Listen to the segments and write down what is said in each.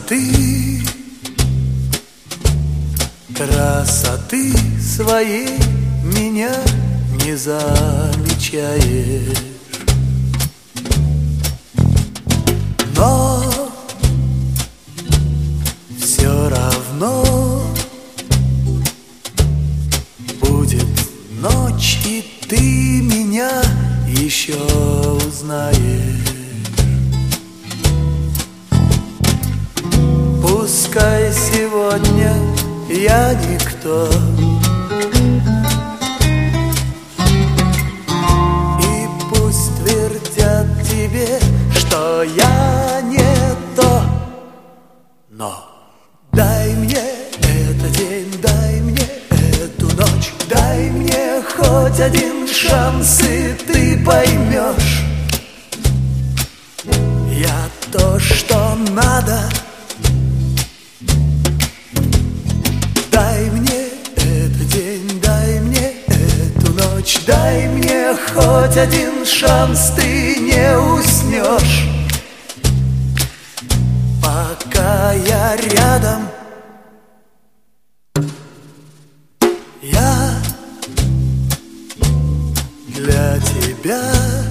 красоты своей меня не замечаешь. Но все равно будет ночь, и ты меня еще узнаешь. Пускай сегодня я никто, и пусть твердят тебе, что я не то, но дай мне этот день, дай мне эту ночь, дай мне хоть один шанс, и ты поймешь, я то, что надо. Дай мне этот день, дай мне эту ночь, дай мне хоть один шанс, ты не уснешь, пока я рядом. Я для тебя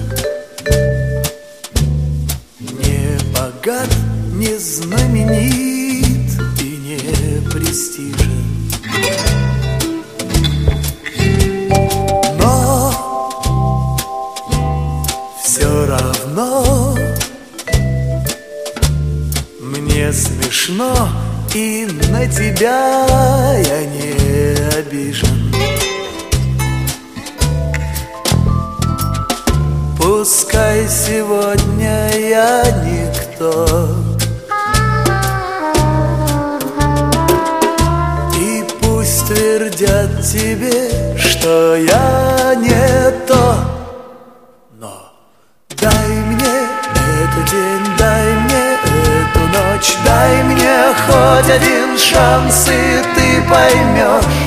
не богат, не знаменит и не престижен. Все равно мне смешно, и на тебя я не обижен. Пускай сегодня я никто, и пусть твердят тебе, что я не то, но дай мне этот день, дай мне эту ночь, дай мне хоть один шанс, и ты поймешь,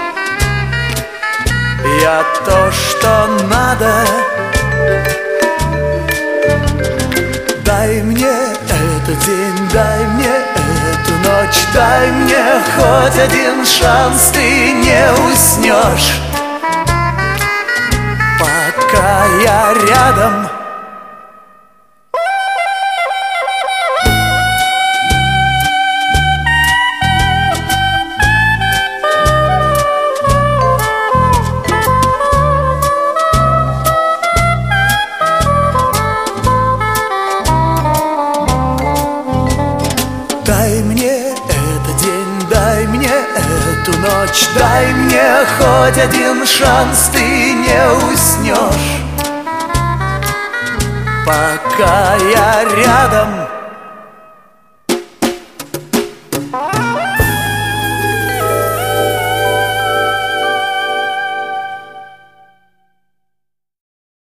я то, что надо. Дай мне этот день, дай мне эту ночь, дай мне хоть один шанс, ты не уснешь, пока я рядом. Дай мне этот день, дай мне эту ночь, дай мне хоть один шанс, ты не уснешь, пока я рядом.